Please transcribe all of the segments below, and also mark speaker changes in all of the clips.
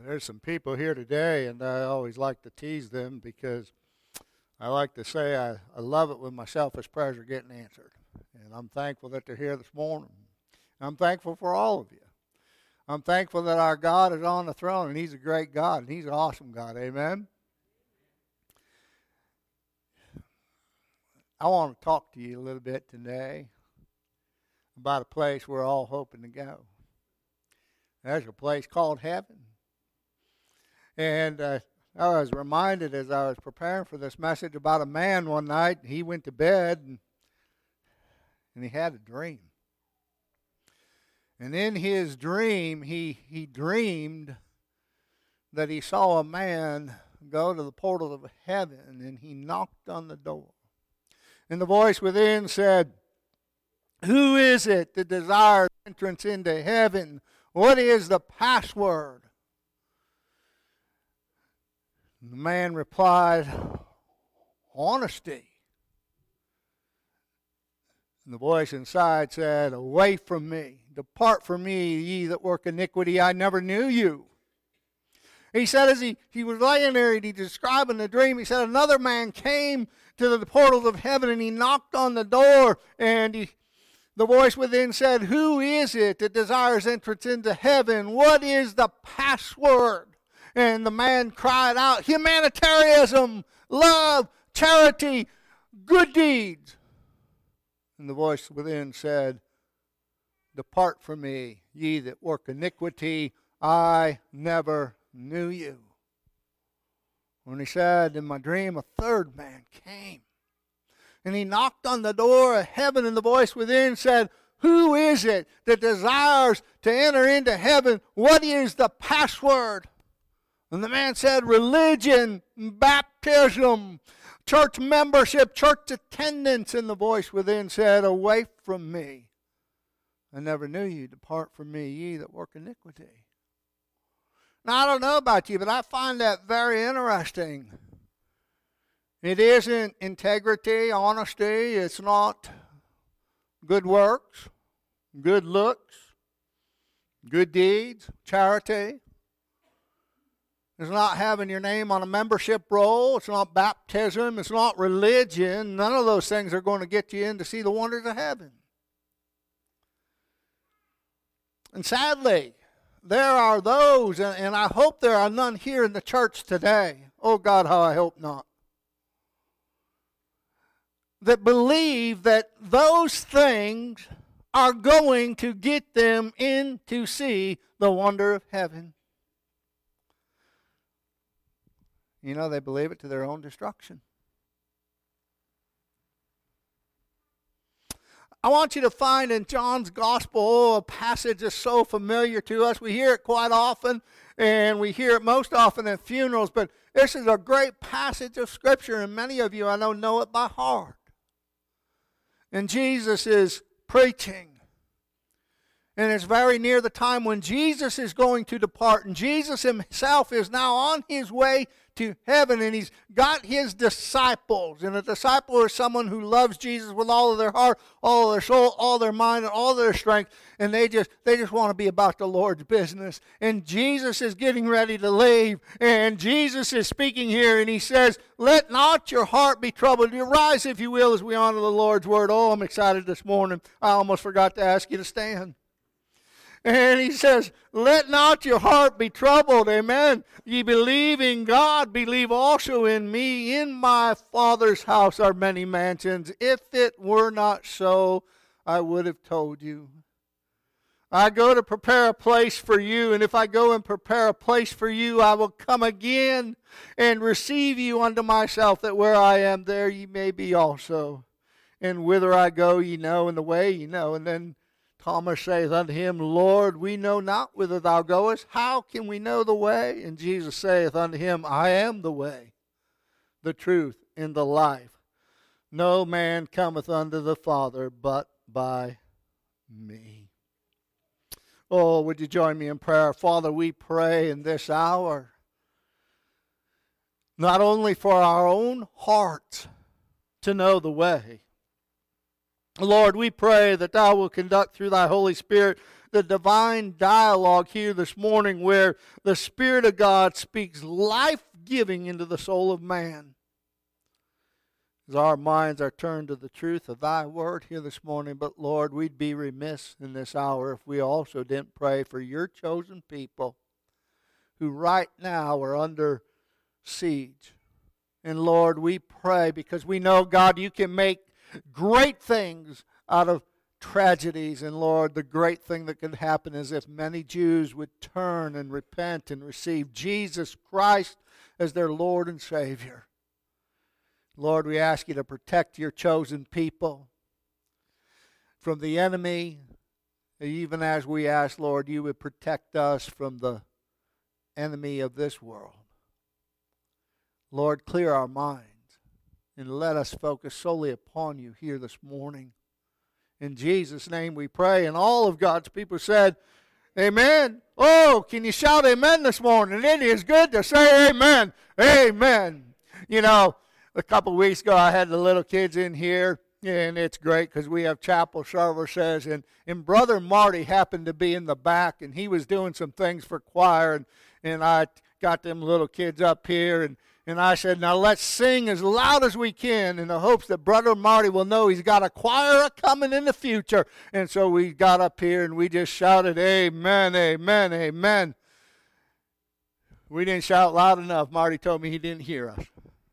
Speaker 1: There's some people here today, and I always like to tease them because I like to say I love it when my selfish prayers are getting answered. And I'm thankful that they're here this morning. I'm thankful for all of you. I'm thankful that our God is on the throne, and He's a great God, and He's an awesome God. Amen? I want to talk to you a little bit today about a place we're all hoping to go. There's a place called heaven. And I was reminded as I was preparing for this message about a man one night. He went to bed and he had a dream. And in his dream, he dreamed that he saw a man go to the portal of heaven, and he knocked on the door. And the voice within said, "Who is it that desires entrance into heaven? What is the password?" The man replied, "Honesty." And the voice inside said, "Away from me. Depart from me, ye that work iniquity. I never knew you." He said as he was laying there and he describing the dream, he said another man came to the portals of heaven and he knocked on the door, and the voice within said, "Who is it that desires entrance into heaven? What is the password?" And the man cried out, "Humanitarianism, love, charity, good deeds." And the voice within said, "Depart from me, ye that work iniquity. I never knew you." When he said, in my dream, a third man came. And he knocked on the door of heaven, and the voice within said, "Who is it that desires to enter into heaven? What is the password?" And the man said, "Religion, baptism, church membership, church attendance." And the voice within said, "Away from me. I never knew you. Depart from me, ye that work iniquity." Now, I don't know about you, but I find that very interesting. It isn't integrity, honesty. It's not good works, good looks, good deeds, charity. It's not having your name on a membership roll. It's not baptism. It's not religion. None of those things are going to get you in to see the wonders of heaven. And sadly, there are those, and I hope there are none here in the church today. Oh God, how I hope not. That believe that those things are going to get them in to see the wonder of heaven. You know, they believe it to their own destruction. I want you to find in John's Gospel a passage that's so familiar to us. We hear it quite often, and we hear it most often at funerals, but this is a great passage of Scripture, and many of you I know it by heart. And Jesus is preaching. And it's very near the time when Jesus is going to depart. And Jesus himself is now on his way to heaven. And he's got his disciples. And a disciple is someone who loves Jesus with all of their heart, all of their soul, all their mind, and all their strength. And they just want to be about the Lord's business. And Jesus is getting ready to leave. And Jesus is speaking here. And he says, "Let not your heart be troubled. You rise, if you will, as we honor the Lord's word." Oh, I'm excited this morning. I almost forgot to ask you to stand. And he says, "Let not your heart be troubled." Amen. "Ye believe in God, believe also in me. In my Father's house are many mansions. If it were not so, I would have told you. I go to prepare a place for you. And if I go and prepare a place for you, I will come again and receive you unto myself, that where I am, there ye may be also. And whither I go, ye know, and the way ye know." And then Thomas saith unto him, "Lord, we know not whither thou goest. How can we know the way?" And Jesus saith unto him, "I am the way, the truth, and the life. No man cometh unto the Father but by me." Oh, would you join me in prayer? Father, we pray in this hour, not only for our own hearts to know the way. Lord, we pray that thou wilt conduct through thy Holy Spirit the divine dialogue here this morning where the Spirit of God speaks life-giving into the soul of man. As our minds are turned to the truth of thy word here this morning, but Lord, we'd be remiss in this hour if we also didn't pray for your chosen people who right now are under siege. And Lord, we pray because we know, God, you can make great things out of tragedies. And Lord, the great thing that could happen is if many Jews would turn and repent and receive Jesus Christ as their Lord and Savior. Lord, we ask you to protect your chosen people from the enemy, even as we ask, Lord, you would protect us from the enemy of this world. Lord, clear our minds and let us focus solely upon you here this morning. In Jesus' name we pray, and all of God's people said, amen. Oh, can you shout amen this morning? It is good to say amen. Amen. You know, a couple of weeks ago, I had the little kids in here, and it's great because we have chapel services, and Brother Marty happened to be in the back, and he was doing some things for choir, and I got them little kids up here, and I said, now let's sing as loud as we can in the hopes that Brother Marty will know he's got a choir coming in the future. And so we got up here, and we just shouted, amen, amen, amen. We didn't shout loud enough. Marty told me he didn't hear us.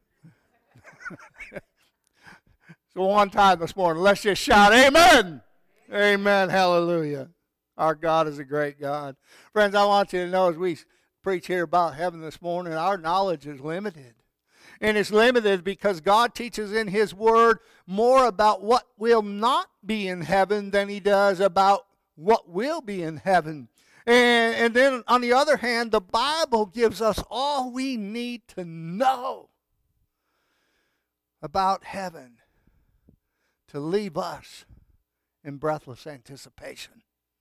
Speaker 1: So one time this morning, let's just shout, amen. Amen. Hallelujah. Our God is a great God. Friends, I want you to know as we preach here about heaven this morning, our knowledge is limited. And it's limited because God teaches in His Word more about what will not be in heaven than He does about what will be in heaven. And then on the other hand, the Bible gives us all we need to know about heaven to leave us in breathless anticipation.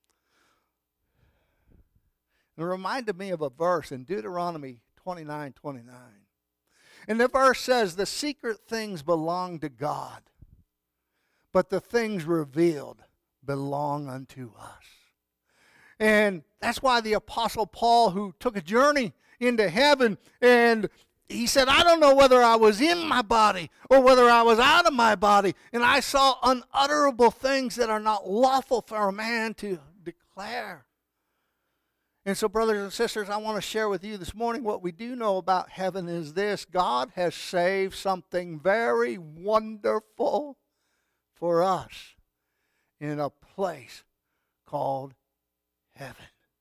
Speaker 1: It reminded me of a verse in Deuteronomy 29:29. And the verse says, the secret things belong to God, but the things revealed belong unto us. And that's why the Apostle Paul, who took a journey into heaven, and he said, I don't know whether I was in my body or whether I was out of my body. And I saw unutterable things that are not lawful for a man to declare. And so, brothers and sisters, I want to share with you this morning what we do know about heaven is this. God has saved something very wonderful for us in a place called heaven.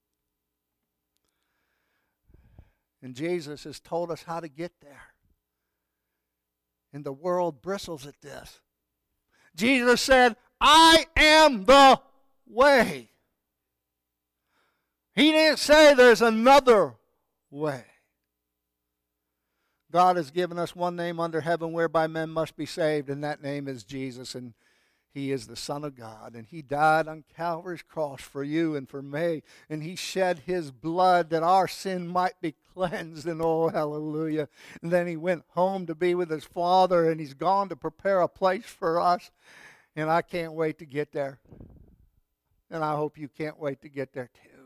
Speaker 1: And Jesus has told us how to get there. And the world bristles at this. Jesus said, I am the way. He didn't say there's another way. God has given us one name under heaven whereby men must be saved, and that name is Jesus, and He is the Son of God, and He died on Calvary's cross for you and for me, and He shed His blood that our sin might be cleansed, and oh, hallelujah. And then He went home to be with His Father, and He's gone to prepare a place for us, and I can't wait to get there. And I hope you can't wait to get there too.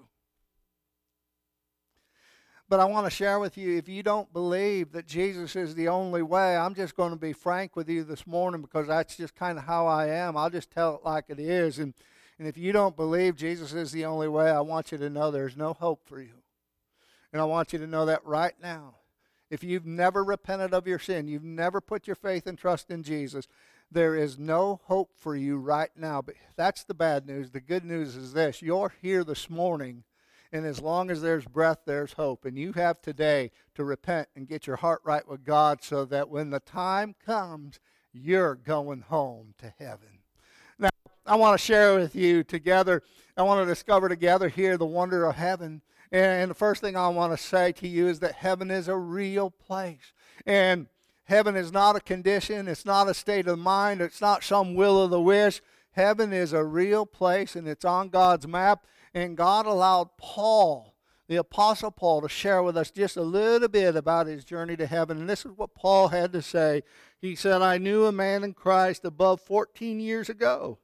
Speaker 1: But I want to share with you, if you don't believe that Jesus is the only way, I'm just going to be frank with you this morning because that's just kind of how I am. I'll just tell it like it is. And if you don't believe Jesus is the only way, I want you to know there's no hope for you. And I want you to know that right now. If you've never repented of your sin, you've never put your faith and trust in Jesus, there is no hope for you right now. But that's the bad news. The good news is this. You're here this morning. And as long as there's breath, there's hope. And you have today to repent and get your heart right with God so that when the time comes, you're going home to heaven. Now, I want to share with you together, I want to discover together here the wonder of heaven. And the first thing I want to say to you is that heaven is a real place. And heaven is not a condition. It's not a state of mind. It's not some will of the wish. Heaven is a real place, and it's on God's map. And God allowed Paul, the Apostle Paul, to share with us just a little bit about his journey to heaven. And this is what Paul had to say. He said, I knew a man in Christ above 14 years ago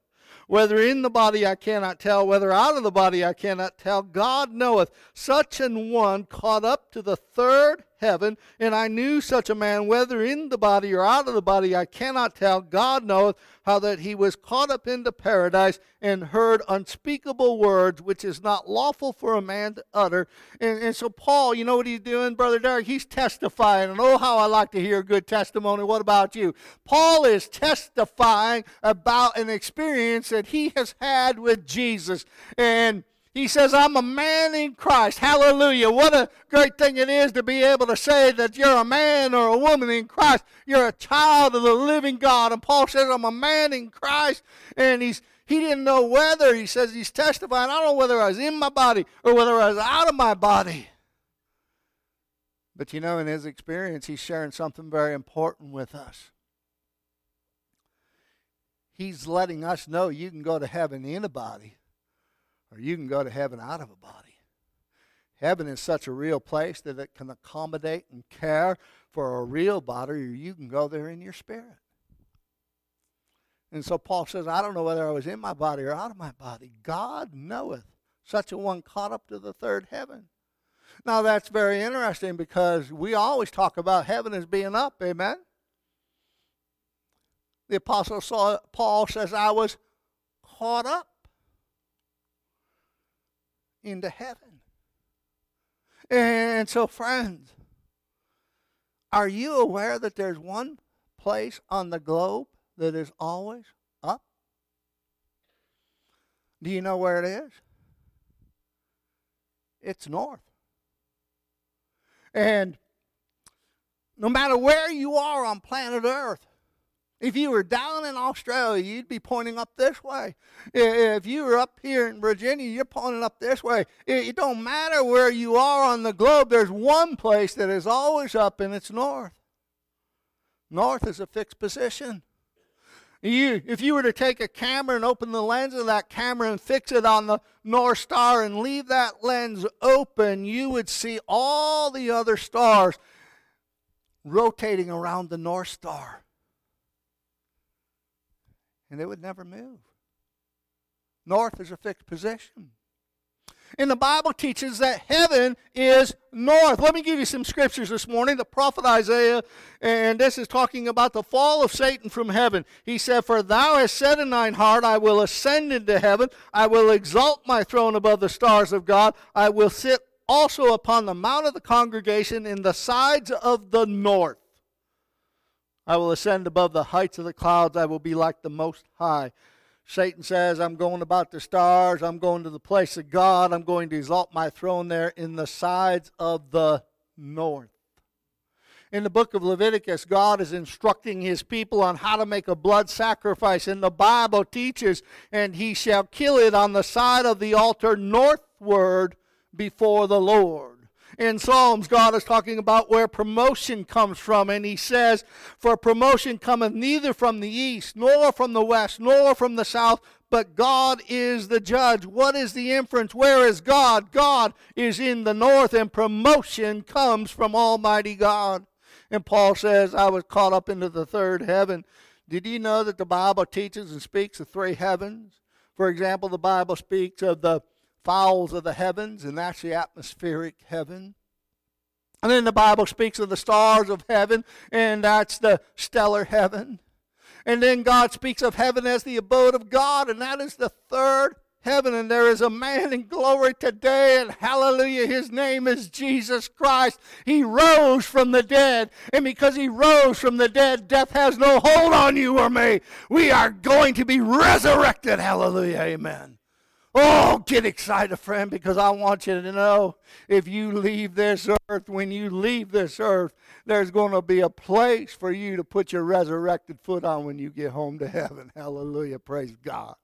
Speaker 1: Whether in the body I cannot tell, whether out of the body I cannot tell. God knoweth. Such an one caught up to the third heaven, and I knew such a man, whether in the body or out of the body I cannot tell. God knoweth how that he was caught up into paradise, and heard unspeakable words, which is not lawful for a man to utter. And so Paul, you know what he's doing, Brother Derek? He's testifying. And oh, how I like to hear a good testimony. What about you? Paul is testifying about an experience that he has had with Jesus. And he says, I'm a man in Christ. Hallelujah. What a great thing it is to be able to say that you're a man or a woman in Christ. You're a child of the living God. And Paul says, I'm a man in Christ. And he didn't know whether, he says he's testifying, I don't know whether I was in my body or whether I was out of my body. But you know, in his experience, he's sharing something very important with us. He's letting us know you can go to heaven in a body, or you can go to heaven out of a body. Heaven is such a real place that it can accommodate and care for a real body, or you can go there in your spirit. And so Paul says, I don't know whether I was in my body or out of my body. God knoweth. Such a one caught up to the third heaven. Now that's very interesting, because we always talk about heaven as being up, amen? The Apostle Paul says, I was caught up into heaven. And so, friends, are you aware that there's one place on the globe that is always up? Do you know where it is? It's north. And no matter where you are on planet Earth, if you were down in Australia, you'd be pointing up this way. If you were up here in Virginia, you're pointing up this way. It don't matter where you are on the globe. There's one place that is always up, and it's north. North is a fixed position. If you were to take a camera and open the lens of that camera and fix it on the North Star and leave that lens open, you would see all the other stars rotating around the North Star. And it would never move. North is a fixed position. And the Bible teaches that heaven is north. Let me give you some scriptures this morning. The prophet Isaiah, and this is talking about the fall of Satan from heaven. He said, For thou hast said in thine heart, I will ascend into heaven. I will exalt my throne above the stars of God. I will sit also upon the mount of the congregation in the sides of the north. I will ascend above the heights of the clouds. I will be like the Most High. Satan says, I'm going about the stars. I'm going to the place of God. I'm going to exalt my throne there in the sides of the north. In the book of Leviticus, God is instructing his people on how to make a blood sacrifice. And the Bible teaches, and he shall kill it on the side of the altar northward before the Lord. In Psalms, God is talking about where promotion comes from, and he says, For promotion cometh neither from the east, nor from the west, nor from the south, but God is the judge. What is the inference? Where is God? God is in the north, and promotion comes from Almighty God. And Paul says, I was caught up into the third heaven. Did you know that the Bible teaches and speaks of three heavens? For example, the Bible speaks of the fowls of the heavens, and that's the atmospheric heaven. And then the Bible speaks of the stars of heaven, and that's the stellar heaven. And then God speaks of heaven as the abode of God, and that is the third heaven. And there is a man in glory today, and hallelujah, his name is Jesus Christ. He rose from the dead, and because he rose from the dead, death has no hold on you or me. We are going to be resurrected. Hallelujah, amen. Oh, get excited, friend, because I want you to know if you leave this earth, when you leave this earth, there's going to be a place for you to put your resurrected foot on when you get home to heaven. Hallelujah, praise God.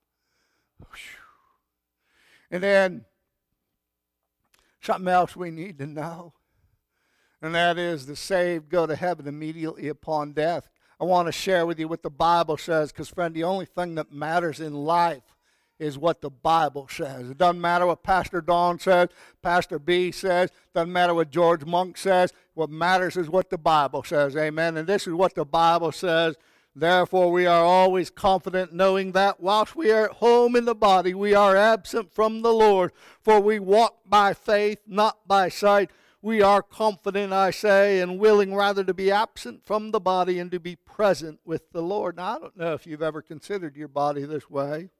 Speaker 1: And then something else we need to know, and that is the saved go to heaven immediately upon death. I want to share with you what the Bible says, because, friend, the only thing that matters in life is what the Bible says. It doesn't matter what Pastor Don says, Pastor B says, doesn't matter what George Monk says. What matters is what the Bible says, amen. And this is what the Bible says. Therefore we are always confident, knowing that whilst we are at home in the body, we are absent from the Lord. For we walk by faith, not by sight. We are confident, I say, and willing rather to be absent from the body and to be present with the Lord. Now, I don't know if you've ever considered your body this way.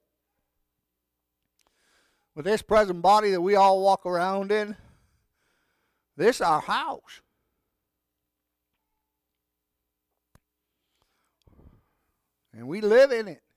Speaker 1: With this present body that we all walk around in, this is our house. And we live in it.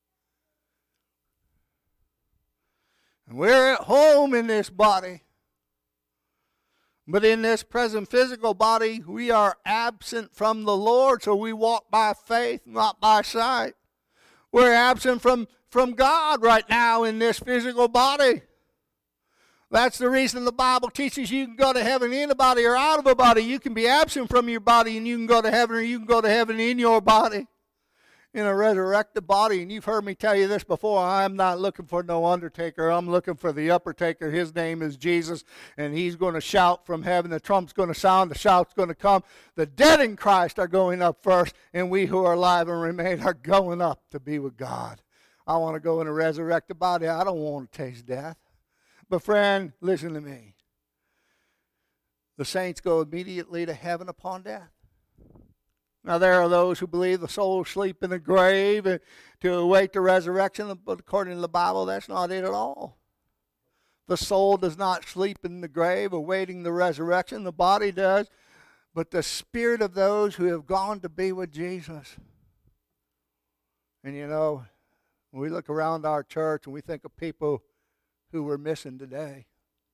Speaker 1: And we're at home in this body. But in this present physical body, we are absent from the Lord, so we walk by faith, not by sight. We're absent from God right now in this physical body. That's the reason the Bible teaches you can go to heaven in a body or out of a body. You can be absent from your body and you can go to heaven, or you can go to heaven in your body, in a resurrected body. And you've heard me tell you this before. I'm not looking for no undertaker. I'm looking for the uppertaker. His name is Jesus, and he's going to shout from heaven. The trump's going to sound. The shout's going to come. The dead in Christ are going up first, and we who are alive and remain are going up to be with God. I want to go in a resurrected body. I don't want to taste death. But friend, listen to me. The saints go immediately to heaven upon death. Now, there are those who believe the soul will sleep in the grave to await the resurrection, but according to the Bible, that's not it at all. The soul does not sleep in the grave awaiting the resurrection. The body does, but the spirit of those who have gone to be with Jesus. And you know, when we look around our church and we think of people who we're missing today,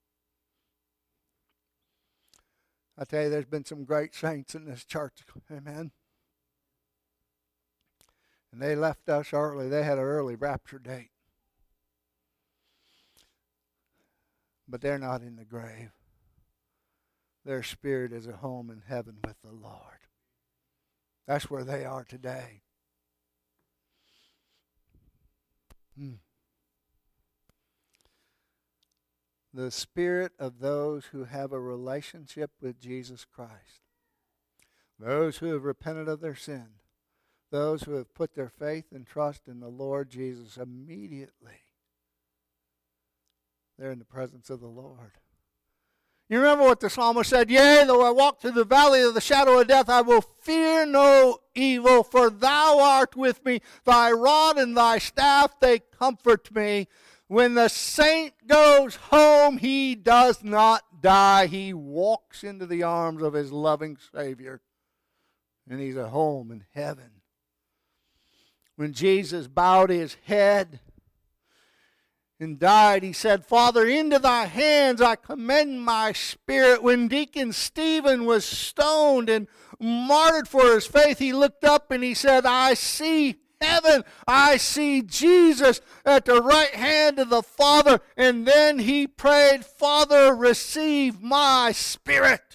Speaker 1: I tell you, there's been some great saints in this church. Amen. And they left us early. They had an early rapture date. But they're not in the grave. Their spirit is at home in heaven with the Lord. That's where they are today. The spirit of those who have a relationship with Jesus Christ. Those who have repented of their sin. Those who have put their faith and trust in the Lord Jesus, immediately they're in the presence of the Lord. You remember what the psalmist said? Yea, though I walk through the valley of the shadow of death, I will fear no evil, for thou art with me. Thy rod and thy staff, they comfort me. When the saint goes home, he does not die. He walks into the arms of his loving Savior, and he's at home in heaven. When Jesus bowed his head and died, he said, Father, into thy hands I commend my spirit. When Deacon Stephen was stoned and martyred for his faith, he looked up and he said, I see heaven. I see Jesus at the right hand of the Father. And then he prayed, Father, receive my spirit.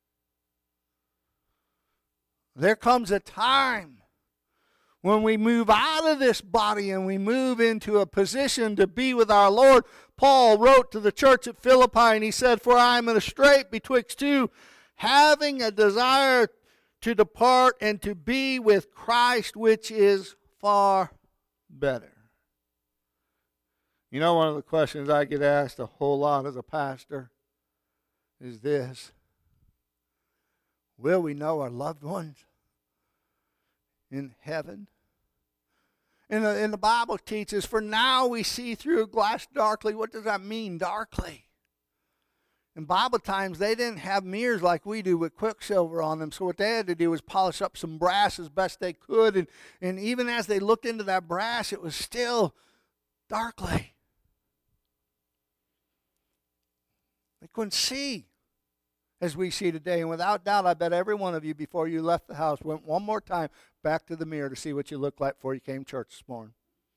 Speaker 1: There comes a time when we move out of this body and we move into a position to be with our Lord. Paul wrote to the church at Philippi and he said, For I am in a strait betwixt two, having a desire to depart and to be with Christ, which is far better. You know, one of the questions I get asked a whole lot as a pastor is this: will we know our loved ones in heaven? And the Bible teaches, for now we see through a glass darkly. What does that mean, darkly? In Bible times, they didn't have mirrors like we do with quicksilver on them. So what they had to do was polish up some brass as best they could. And even as they looked into that brass, it was still darkly. They couldn't see as we see today. And without doubt, I bet every one of you, before you left the house, went one more time back to the mirror to see what you looked like before you came to church this morning.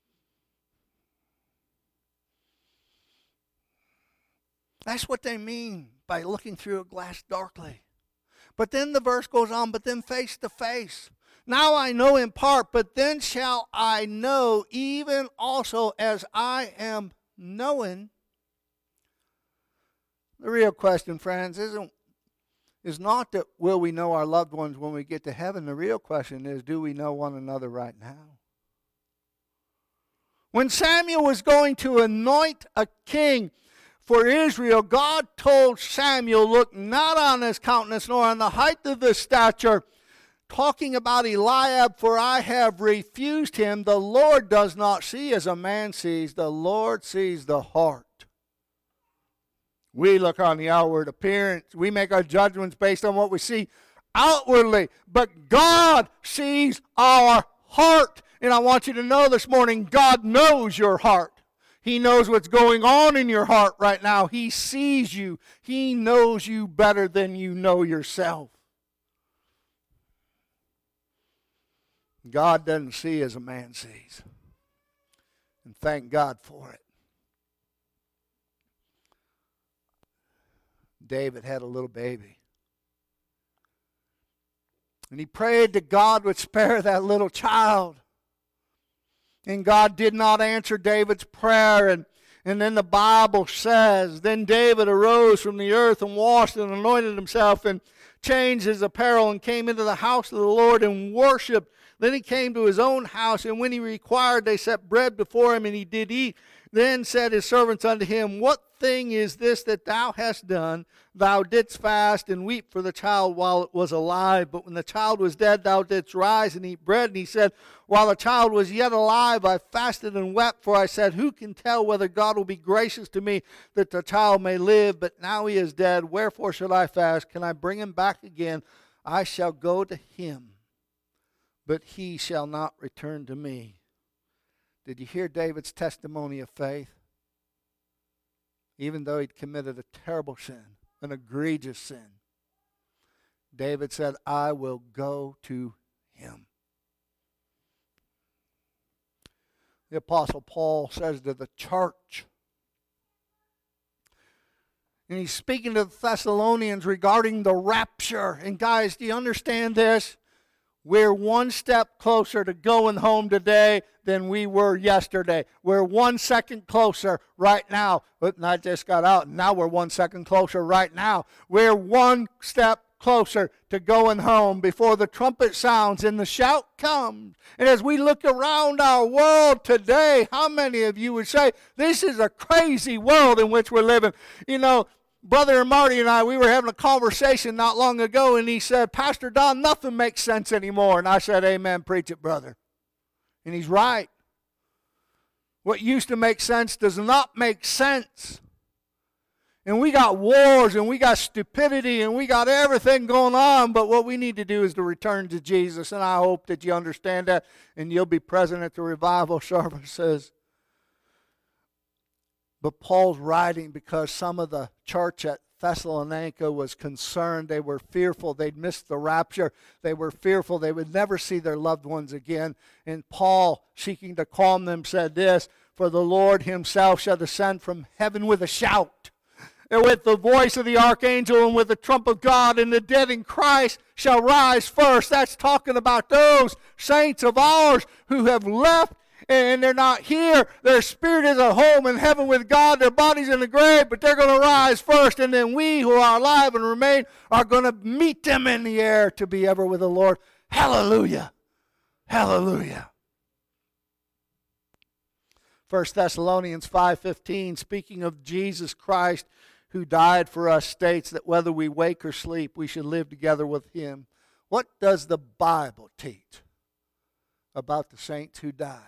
Speaker 1: That's what they mean by looking through a glass darkly. But then the verse goes on, but then face to face. Now I know in part, but then shall I know, even also as I am known. The real question, friends, is not that will we know our loved ones when we get to heaven. The real question is, do we know one another right now? When Samuel was going to anoint a king for Israel, God told Samuel, look not on his countenance nor on the height of his stature, talking about Eliab, for I have refused him. The Lord does not see as a man sees. The Lord sees the heart. We look on the outward appearance. We make our judgments based on what we see outwardly. But God sees our heart. And I want you to know this morning, God knows your heart. He knows what's going on in your heart right now. He sees you. He knows you better than you know yourself. God doesn't see as a man sees. And thank God for it. David had a little baby. And he prayed that God would spare that little child. And God did not answer David's prayer. And then the Bible says, then David arose from the earth and washed and anointed himself and changed his apparel and came into the house of the Lord and worshipped. Then he came to his own house, and when he required, they set bread before him, and he did eat. Then said his servants unto him, what thing is this that thou hast done? Thou didst fast and weep for the child while it was alive. But when the child was dead, thou didst rise and eat bread. And he said, while the child was yet alive, I fasted and wept, for I said, who can tell whether God will be gracious to me that the child may live? But now he is dead. Wherefore should I fast? Can I bring him back again? I shall go to him, but he shall not return to me. Did you hear David's testimony of faith? Even though he'd committed a terrible sin, an egregious sin, David said, I will go to him. The Apostle Paul says to the church, and he's speaking to the Thessalonians regarding the rapture. And guys, do you understand this? We're one step closer to going home today than we were yesterday. We're 1 second closer right now. But I just got out, and now we're 1 second closer right now. We're one step closer to going home before the trumpet sounds and the shout comes. And as we look around our world today, how many of you would say, this is a crazy world in which we're living? You know, Brother Marty and I, we were having a conversation not long ago, and he said, Pastor Don, nothing makes sense anymore. And I said, amen, preach it, brother. And he's right. What used to make sense does not make sense. And we got wars, and we got stupidity, and we got everything going on, but what we need to do is to return to Jesus, and I hope that you understand that, and you'll be present at the revival services. But Paul's writing because some of the church at Thessalonica was concerned. They were fearful they'd miss the rapture. They were fearful they would never see their loved ones again. And Paul, seeking to calm them, said this, for the Lord himself shall descend from heaven with a shout, and with the voice of the archangel, and with the trump of God, and the dead in Christ shall rise first. That's talking about those saints of ours who have left and they're not here. Their spirit is at home in heaven with God. Their body's in the grave, but they're going to rise first. And then we who are alive and remain are going to meet them in the air to be ever with the Lord. Hallelujah. Hallelujah. 1 Thessalonians 5:15, speaking of Jesus Christ who died for us, states that whether we wake or sleep, we should live together with him. What does the Bible teach about the saints who died?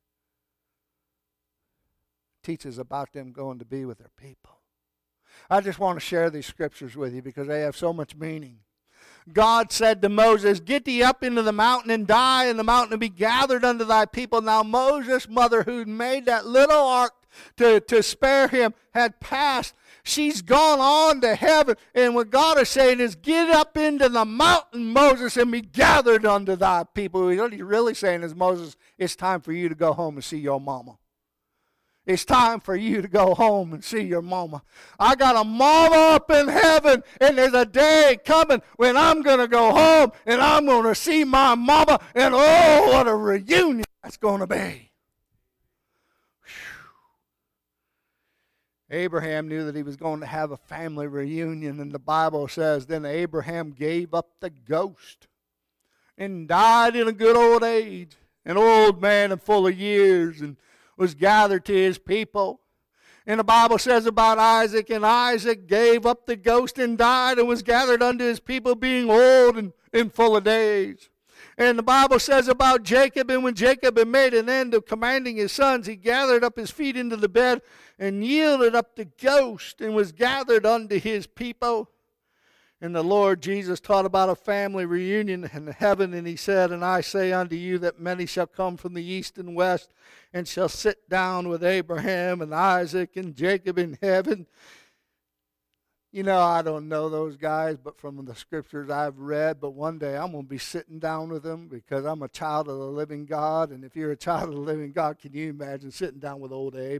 Speaker 1: Teaches about them going to be with their people. I just want to share these scriptures with you because they have so much meaning. God said to Moses, get thee up into the mountain and die in the mountain and be gathered unto thy people. Now Moses' mother, who made that little ark to spare him, had passed. She's gone on to heaven. And what God is saying is, get up into the mountain, Moses, and be gathered unto thy people. What he's really saying is, Moses, it's time for you to go home and see your mama. It's time for you to go home and see your mama. I got a mama up in heaven, and there's a day coming when I'm going to go home, and I'm going to see my mama, and oh, what a reunion that's going to be. Abraham knew that he was going to have a family reunion, and the Bible says, then Abraham gave up the ghost and died in a good old age, an old man and full of years, and was gathered to his people. And the Bible says about Isaac, and Isaac gave up the ghost and died and was gathered unto his people, being old and full of days. And the Bible says about Jacob, and when Jacob had made an end of commanding his sons, he gathered up his feet into the bed and yielded up the ghost and was gathered unto his people. And the Lord Jesus taught about a family reunion in heaven, and he said, and I say unto you that many shall come from the east and west and shall sit down with Abraham and Isaac and Jacob in heaven. You know, I don't know those guys, but from the scriptures I've read, but one day I'm going to be sitting down with them because I'm a child of the living God. And if you're a child of the living God, can you imagine sitting down with old Abe?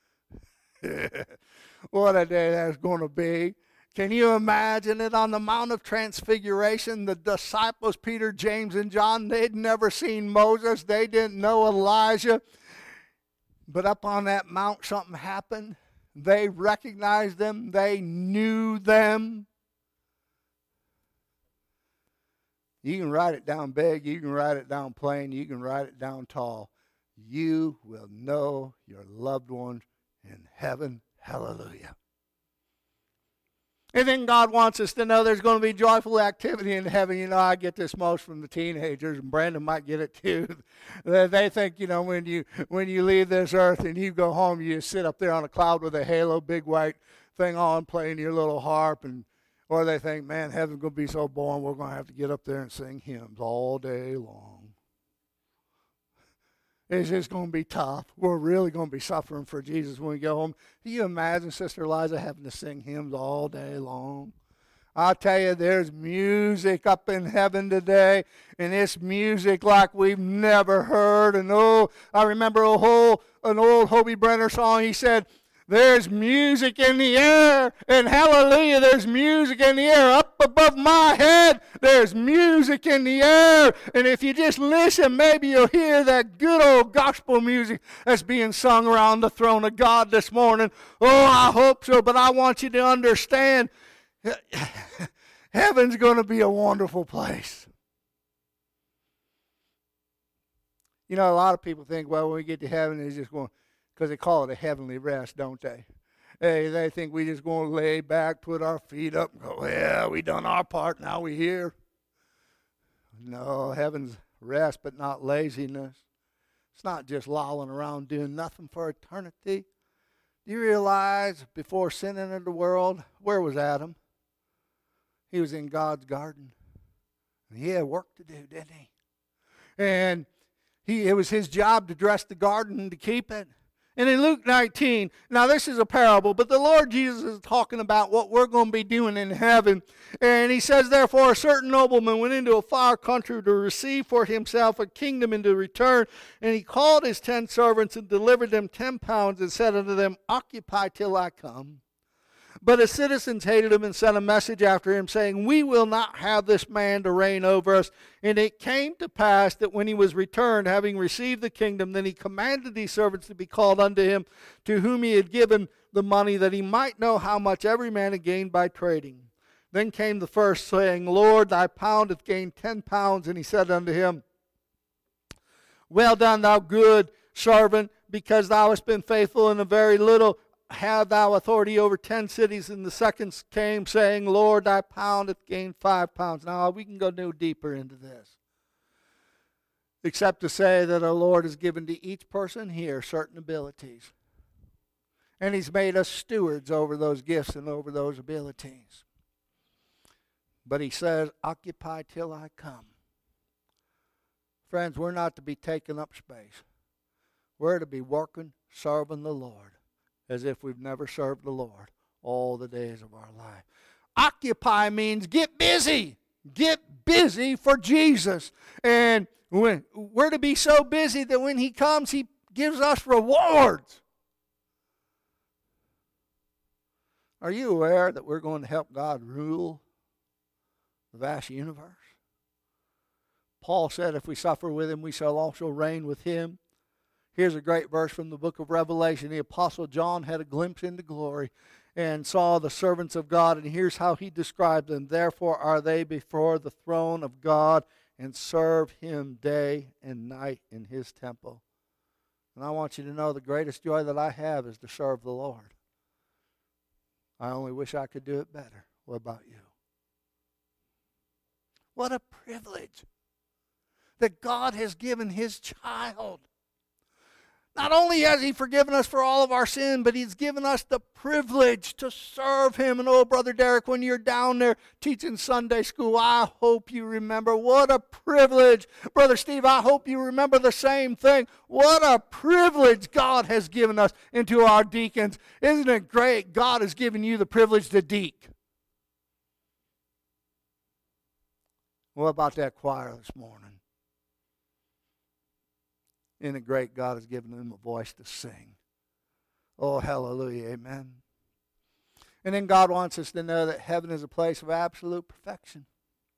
Speaker 1: What a day that's going to be. Can you imagine it on the Mount of Transfiguration? The disciples, Peter, James, and John, they'd never seen Moses. They didn't know Elijah. But up on that mount, something happened. They recognized them. They knew them. You can write it down big. You can write it down plain. You can write it down tall. You will know your loved ones in heaven. Hallelujah. And then God wants us to know there's going to be joyful activity in heaven. You know, I get this most from the teenagers, and Brandon might get it too. They think, you know, when you leave this earth and you go home, you sit up there on a cloud with a halo, big white thing on, playing your little harp, or they think, man, heaven's going to be so boring, we're going to have to get up there and sing hymns all day long. It's just going to be tough. We're really going to be suffering for Jesus when we go home. Can you imagine Sister Eliza having to sing hymns all day long? I'll tell you, there's music up in heaven today, and it's music like we've never heard. And I remember an old Hobie Brenner song. He said, there's music in the air, and hallelujah, there's music in the air. Up above my head, there's music in the air. And if you just listen, maybe you'll hear that good old gospel music that's being sung around the throne of God this morning. Oh, I hope so, but I want you to understand, heaven's going to be a wonderful place. You know, a lot of people think, well, when we get to heaven, it's just going, because they call it a heavenly rest, don't they? Hey, they think we just going to lay back, put our feet up, and go, well, we done our part, now we here. No, heaven's rest, but not laziness. It's not just lolling around doing nothing for eternity. Do you realize before sin entered the world, where was Adam? He was in God's garden. And he had work to do, didn't he? And it was his job to dress the garden and to keep it. And in Luke 19, now this is a parable, but the Lord Jesus is talking about what we're going to be doing in heaven. And he says, therefore, a certain nobleman went into a far country to receive for himself a kingdom and to return. And he called his 10 servants and delivered them 10 pounds and said unto them, occupy till I come. But his citizens hated him and sent a message after him, saying, we will not have this man to reign over us. And it came to pass that when he was returned, having received the kingdom, then he commanded these servants to be called unto him, to whom he had given the money, that he might know how much every man had gained by trading. Then came the first, saying, Lord, thy pound hath gained 10 pounds. And he said unto him, well done, thou good servant, because thou hast been faithful in a very little, have thou authority over 10 cities. And the second came, saying, Lord, thy pound hath gained 5 pounds. Now, we can go no deeper into this, except to say that our Lord has given to each person here certain abilities. And he's made us stewards over those gifts and over those abilities. But he says, occupy till I come. Friends, we're not to be taking up space. We're to be working, serving the Lord, as if we've never served the Lord all the days of our life. Occupy means get busy. Get busy for Jesus. And we're to be so busy that when he comes, he gives us rewards. Are you aware that we're going to help God rule the vast universe? Paul said if we suffer with him, we shall also reign with him. Here's a great verse from the book of Revelation. The Apostle John had a glimpse into glory and saw the servants of God, and here's how he described them. Therefore are they before the throne of God, and serve him day and night in his temple. And I want you to know the greatest joy that I have is to serve the Lord. I only wish I could do it better. What about you? What a privilege that God has given his child. Not only has he forgiven us for all of our sin, but he's given us the privilege to serve him. And oh, Brother Derek, when you're down there teaching Sunday school, I hope you remember what a privilege. Brother Steve, I hope you remember the same thing. What a privilege God has given us into our deacons. Isn't it great? God has given you the privilege to deacon. What about that choir this morning? Isn't it great God has given them a voice to sing? Oh, hallelujah, amen. And then God wants us to know that heaven is a place of absolute perfection.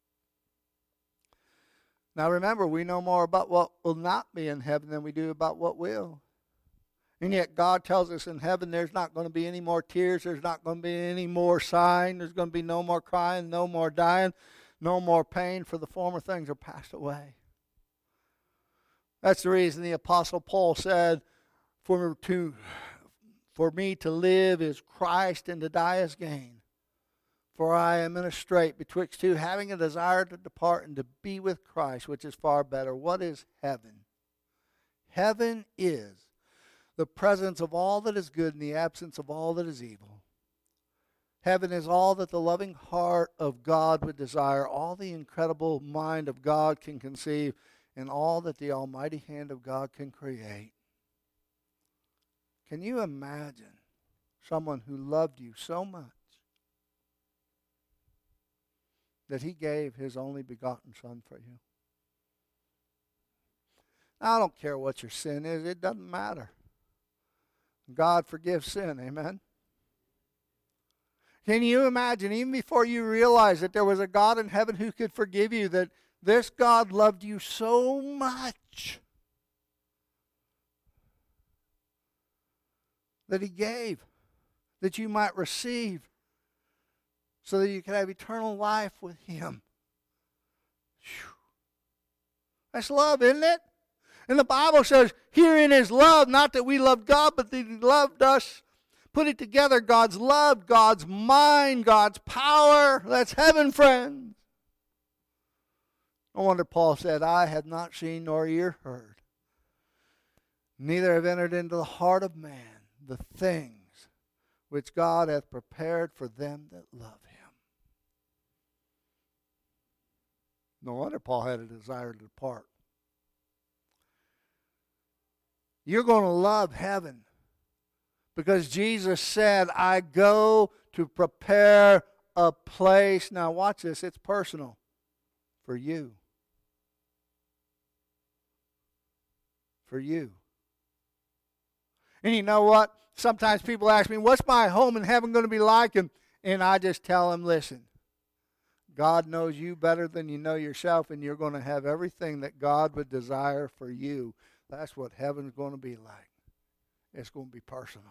Speaker 1: Now remember, we know more about what will not be in heaven than we do about what will. And yet God tells us in heaven there's not going to be any more tears, there's not going to be any more sighing, there's going to be no more crying, no more dying, no more pain, for the former things are passed away. That's the reason the Apostle Paul said, for me to live is Christ, and to die is gain. For I am in a strait betwixt two, having a desire to depart and to be with Christ, which is far better. What is heaven? Heaven is the presence of all that is good and the absence of all that is evil. Heaven is all that the loving heart of God would desire, all the incredible mind of God can conceive, and all that the almighty hand of God can create. Can you imagine someone who loved you so much that he gave his only begotten Son for you? Now, I don't care what your sin is. It doesn't matter. God forgives sin. Amen? Can you imagine, even before you realized that there was a God in heaven who could forgive you, that this God loved you so much that he gave, that you might receive, so that you could have eternal life with him. Whew. That's love, isn't it? And the Bible says, herein is love, not that we loved God, but that he loved us. Put it together, God's love, God's mind, God's power. That's heaven, friends. No wonder Paul said, I have not seen nor ear heard, neither have entered into the heart of man the things which God hath prepared for them that love him. No wonder Paul had a desire to depart. You're going to love heaven because Jesus said, I go to prepare a place. Now watch this, it's personal for you. For you. And you know what? Sometimes people ask me, what's my home in heaven going to be like? And I just tell them, listen, God knows you better than you know yourself, and you're going to have everything that God would desire for you. That's what heaven's going to be like. It's going to be personal.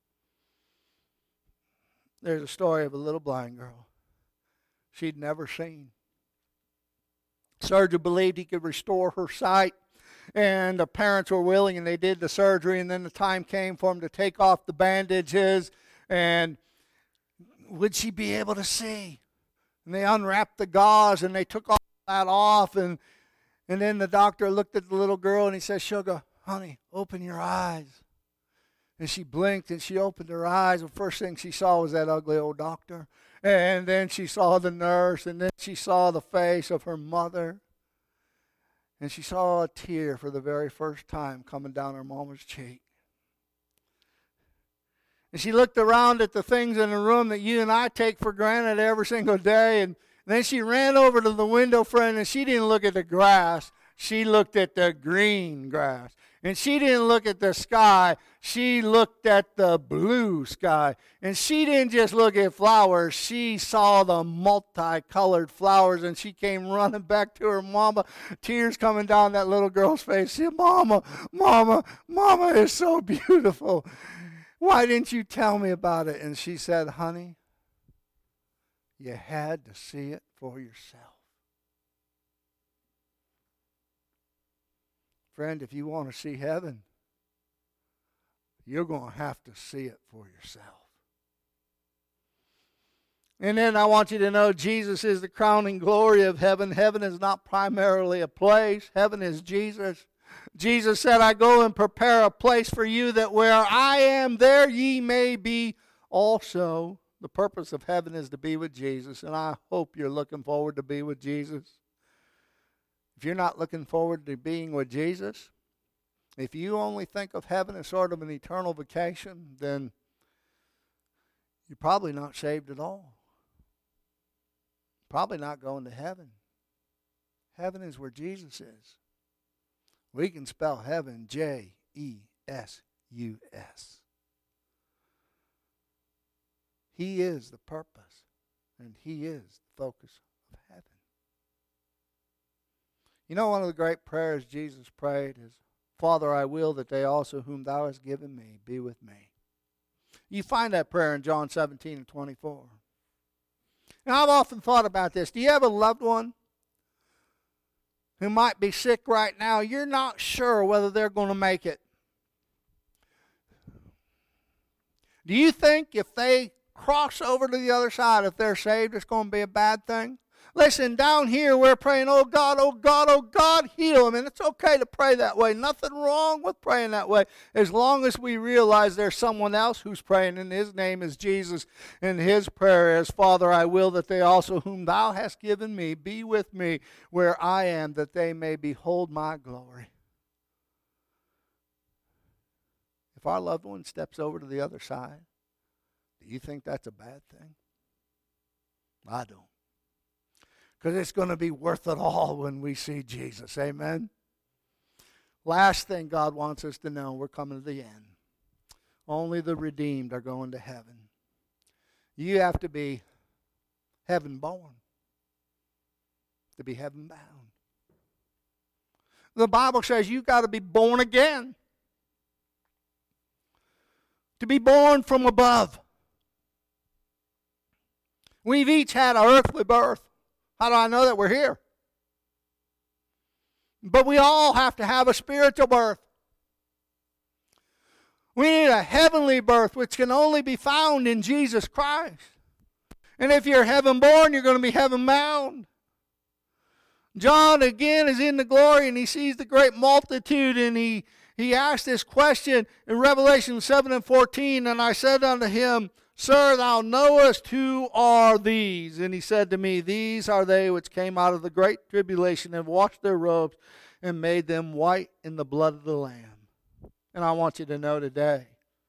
Speaker 1: There's a story of a little blind girl she'd never seen. Surgeon believed he could restore her sight, and the parents were willing, and they did the surgery, and then the time came for them to take off the bandages, and would she be able to see? And they unwrapped the gauze, and they took all that off, and then the doctor looked at the little girl, and he said, Sugar, honey, open your eyes. And she blinked, and she opened her eyes. The first thing she saw was that ugly old doctor. And then she saw the nurse, and then she saw the face of her mother. And she saw a tear for the very first time coming down her mama's cheek. And she looked around at the things in the room that you and I take for granted every single day. And then she ran over to the window, friend, and she didn't look at the grass. She looked at the green grass. And she didn't look at the sky. She looked at the blue sky. And she didn't just look at flowers. She saw the multicolored flowers. And she came running back to her mama, tears coming down that little girl's face. She said, Mama, Mama, Mama is so beautiful. Why didn't you tell me about it? And she said, honey, you had to see it for yourself. Friend, if you want to see heaven, you're going to have to see it for yourself. And then I want you to know Jesus is the crowning glory of heaven. Heaven is not primarily a place. Heaven is Jesus. Jesus said, I go and prepare a place for you, that where I am, there ye may be also. The purpose of heaven is to be with Jesus, and I hope you're looking forward to be with Jesus. If you're not looking forward to being with Jesus, if you only think of heaven as sort of an eternal vacation, then you're probably not saved at all. Probably not going to heaven. Heaven is where Jesus is. We can spell heaven J-E-S-U-S. He is the purpose, and He is the focus of heaven. You know, one of the great prayers Jesus prayed is, Father, I will that they also whom thou hast given me be with me. You find that prayer in John 17 and 24. Now, I've often thought about this. Do you have a loved one who might be sick right now? You're not sure whether they're going to make it. Do you think if they cross over to the other side, if they're saved, it's going to be a bad thing? Listen, down here we're praying, oh God, oh God, oh God, heal them. And it's okay to pray that way. Nothing wrong with praying that way, as long as we realize there's someone else who's praying, and His name is Jesus. And His prayer is, Father, I will that they also whom thou hast given me be with me where I am, that they may behold my glory. If our loved one steps over to the other side, do you think that's a bad thing? I don't. Because it's going to be worth it all when we see Jesus. Amen? Last thing God wants us to know, we're coming to the end. Only the redeemed are going to heaven. You have to be heaven born to be heaven bound. The Bible says you've got to be born again. To be born from above. We've each had our earthly birth. How do I know that we're here? But we all have to have a spiritual birth. We need a heavenly birth, which can only be found in Jesus Christ. And if you're heaven born, you're going to be heaven bound. John again is in the glory, and he sees the great multitude, and he asked this question in Revelation 7 and 14, and I said unto him, Sir, thou knowest who are these. And he said to me, These are they which came out of the great tribulation, and have washed their robes, and made them white in the blood of the Lamb. And I want you to know today,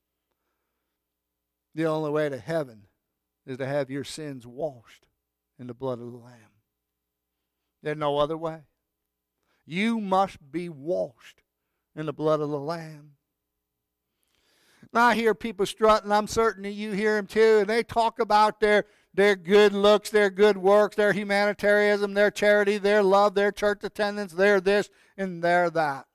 Speaker 1: the only way to heaven is to have your sins washed in the blood of the Lamb. There's no other way. You must be washed in the blood of the Lamb. Now I hear people strutting, I'm certain that you hear them too, and they talk about their good looks, their good works, their humanitarianism, their charity, their love, their church attendance, their this and their that.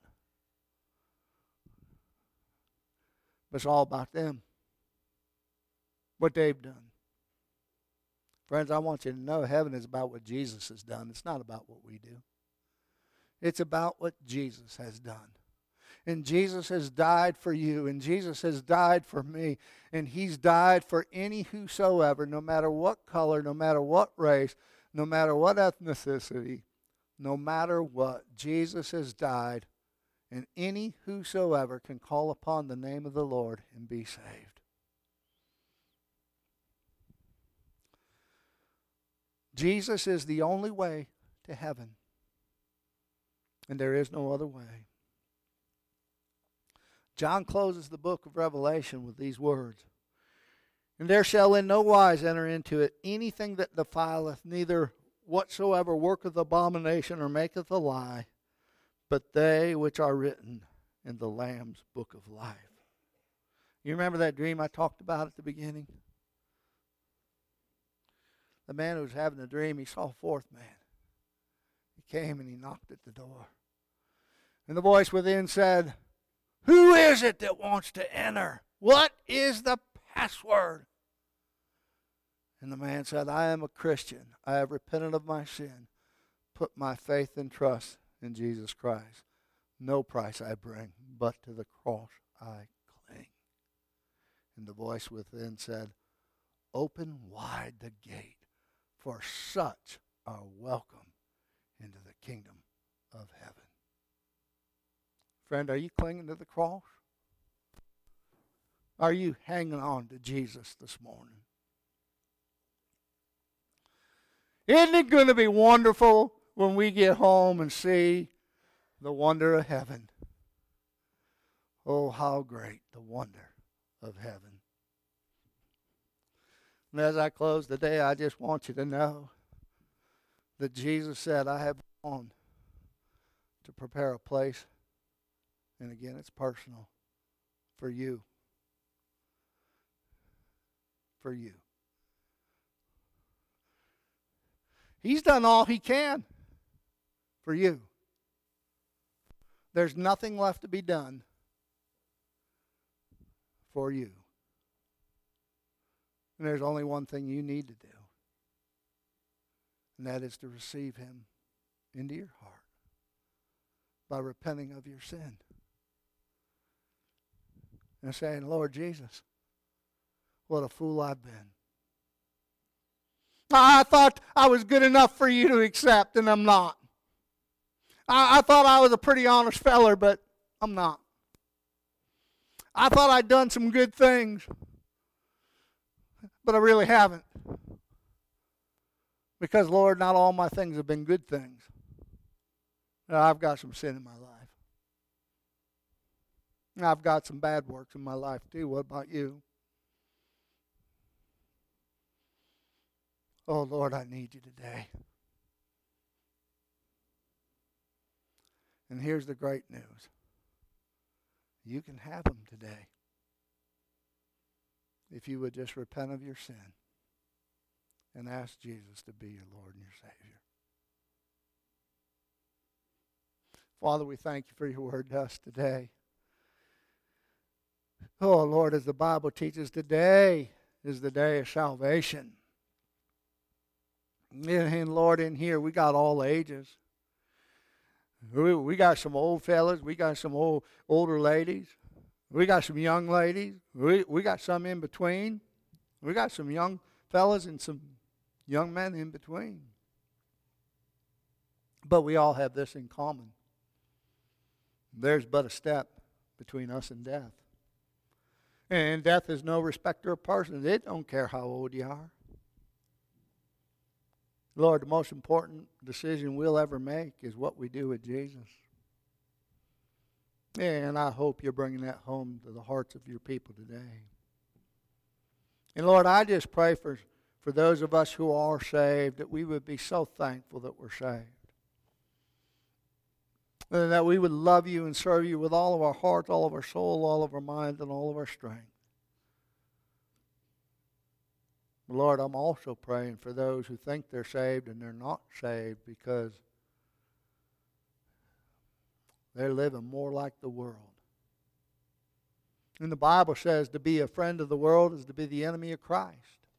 Speaker 1: But it's all about them, what they've done. Friends, I want you to know heaven is about what Jesus has done. It's not about what we do. It's about what Jesus has done. And Jesus has died for you, and Jesus has died for me, and He's died for any whosoever, no matter what color, no matter what race, no matter what ethnicity, no matter what. Jesus has died, and any whosoever can call upon the name of the Lord and be saved. Jesus is the only way to heaven, and there is no other way. John closes the book of Revelation with these words. And there shall in no wise enter into it anything that defileth, neither whatsoever worketh abomination or maketh a lie, but they which are written in the Lamb's book of life. You remember that dream I talked about at the beginning? The man who was having a dream, he saw a fourth man. He came and he knocked at the door. And the voice within said, "Who is it that wants to enter? What is the password?" And the man said, "I am a Christian. I have repented of my sin, put my faith and trust in Jesus Christ. No price I bring, but to the cross I cling." And the voice within said, "Open wide the gate, for such are welcome into the kingdom of heaven." Friend, are you clinging to the cross? Are you hanging on to Jesus this morning? Isn't it going to be wonderful when we get home and see the wonder of heaven? Oh, how great the wonder of heaven. And as I close today, I just want you to know that Jesus said, "I have gone to prepare a place," and again, it's personal, "for you." For you. He's done all he can for you. There's nothing left to be done for you. And there's only one thing you need to do, and that is to receive him into your heart by repenting of your sin and saying, "Lord Jesus, what a fool I've been. I thought I was good enough for you to accept, and I'm not. I thought I was a pretty honest feller, but I'm not. I thought I'd done some good things, but I really haven't. Because, Lord, not all my things have been good things. I've got some sin in my life. I've got some bad works in my life too. What about you? Oh, Lord, I need you today." And here's the great news. You can have him today if you would just repent of your sin and ask Jesus to be your Lord and your Savior. Father, we thank you for your word to us today. Oh, Lord, as the Bible teaches, today is the day of salvation. And Lord, in here, we got all ages. We got some old fellas. We got some older ladies. We got some young ladies. We got some in between. We got some young fellas and some young men in between. But we all have this in common. There's but a step between us and death. And death is no respecter of persons. It don't care how old you are. Lord, the most important decision we'll ever make is what we do with Jesus. And I hope you're bringing that home to the hearts of your people today. And Lord, I just pray for those of us who are saved that we would be so thankful that we're saved. And that we would love you and serve you with all of our hearts, all of our soul, all of our mind, and all of our strength. Lord, I'm also praying for those who think they're saved and they're not saved because they're living more like the world. And the Bible says to be a friend of the world is to be the enemy of Christ.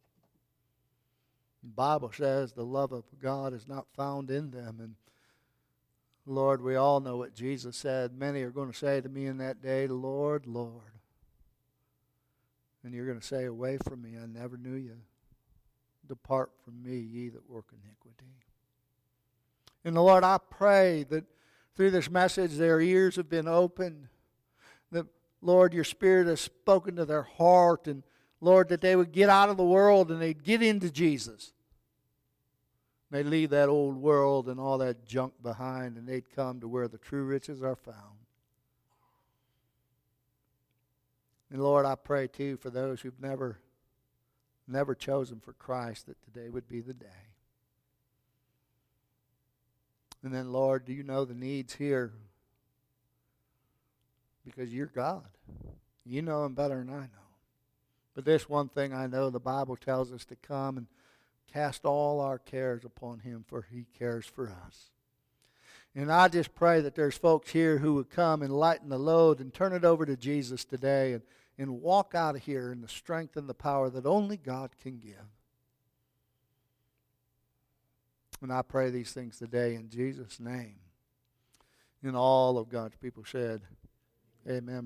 Speaker 1: The Bible says the love of God is not found in them. And Lord, we all know what Jesus said. Many are going to say to me in that day, "Lord, Lord." And you're going to say, "Away from me, I never knew you. Depart from me, ye that work iniquity." And Lord, I pray that through this message their ears have been opened. That, Lord, your Spirit has spoken to their heart. And, Lord, that they would get out of the world and they'd get into Jesus. They'd leave that old world and all that junk behind, and they'd come to where the true riches are found. And Lord, I pray too for those who've never chosen for Christ, that today would be the day. And then, Lord, do you know the needs here because you're God. You know him better than I know. But this one thing I know, the Bible tells us to come and cast all our cares upon him, for he cares for us. And I just pray that there's folks here who would come and lighten the load and turn it over to Jesus today and walk out of here in the strength and the power that only God can give. And I pray these things today in Jesus' name. And all of God's people said, amen.